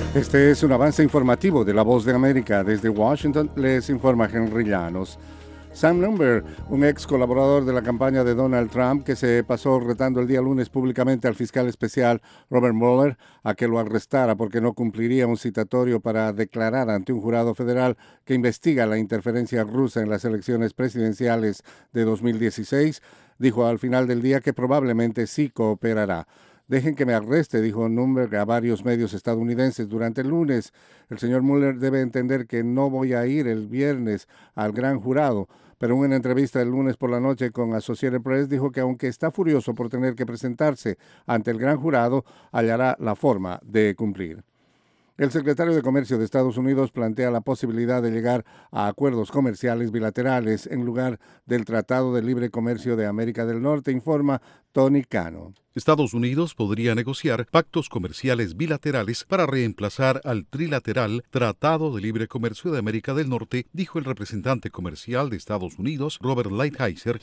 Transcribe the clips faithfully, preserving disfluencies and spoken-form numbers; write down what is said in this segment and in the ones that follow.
Este es un avance informativo de La Voz de América. Desde Washington les informa Henry Llanos. Sam Nunberg, un ex colaborador de la campaña de Donald Trump que se pasó retando el día lunes públicamente al fiscal especial Robert Mueller a que lo arrestara porque no cumpliría un citatorio para declarar ante un jurado federal que investiga la interferencia rusa en las elecciones presidenciales de dos mil dieciséis, dijo al final del día que probablemente sí cooperará. Dejen que me arreste, dijo Nunberg a varios medios estadounidenses durante el lunes. El señor Mueller debe entender que no voy a ir el viernes al gran jurado, pero en una entrevista el lunes por la noche con Associated Press dijo que aunque está furioso por tener que presentarse ante el gran jurado, hallará la forma de cumplir. El secretario de Comercio de Estados Unidos plantea la posibilidad de llegar a acuerdos comerciales bilaterales en lugar del Tratado de Libre Comercio de América del Norte, informa Tony Cano. Estados Unidos podría negociar pactos comerciales bilaterales para reemplazar al trilateral Tratado de Libre Comercio de América del Norte, dijo el representante comercial de Estados Unidos, Robert Lighthizer.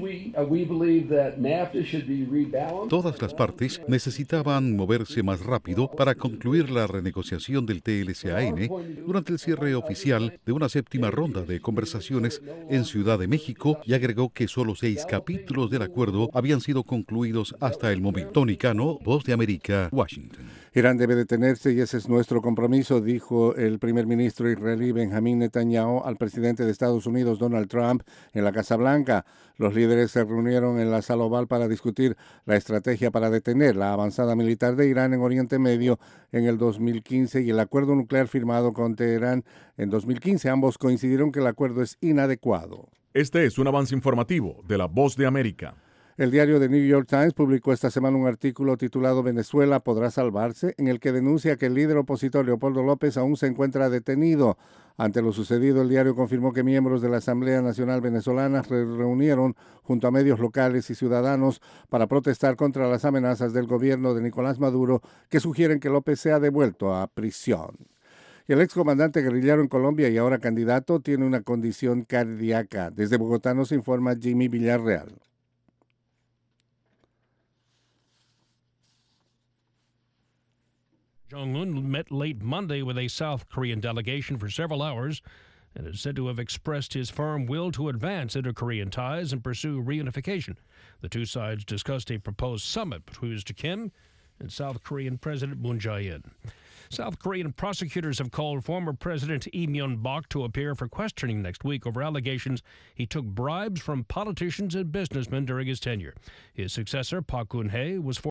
Todas las partes necesitaban moverse más rápido para concluir la renegociación del T L C A N durante el cierre oficial de una séptima ronda de conversaciones en Ciudad de México, y agregó que solo seis capítulos del acuerdo habían sido concluidos hasta el momento. Tony Cano, Voz de América, Washington. Irán debe detenerse y ese es nuestro compromiso, dijo el primer ministro israelí Benjamín Netanyahu al presidente de Estados Unidos, Donald Trump, en la Casa Blanca. Los líderes se reunieron en la Sala Oval para discutir la estrategia para detener la avanzada militar de Irán en Oriente Medio en el dos mil quince y el acuerdo nuclear firmado con Teherán en dos mil quince. Ambos coincidieron que el acuerdo es inadecuado. Este es un avance informativo de La Voz de América. El diario The New York Times publicó esta semana un artículo titulado ¿Venezuela podrá salvarse?, en el que denuncia que el líder opositor Leopoldo López aún se encuentra detenido. Ante lo sucedido, el diario confirmó que miembros de la Asamblea Nacional Venezolana se reunieron junto a medios locales y ciudadanos para protestar contra las amenazas del gobierno de Nicolás Maduro que sugieren que López sea devuelto a prisión. Y el excomandante guerrillero en Colombia y ahora candidato tiene una condición cardíaca. Desde Bogotá nos informa Jimmy Villarreal. Jong-un met late Monday with a South Korean delegation for several hours and is said to have expressed his firm will to advance inter-Korean ties and pursue reunification. The two sides discussed a proposed summit between Mister Kim and South Korean President Moon Jae-in. South Korean prosecutors have called former President Lee Myung-bak to appear for questioning next week over allegations he took bribes from politicians and businessmen during his tenure. His successor, Park Geun-hye, was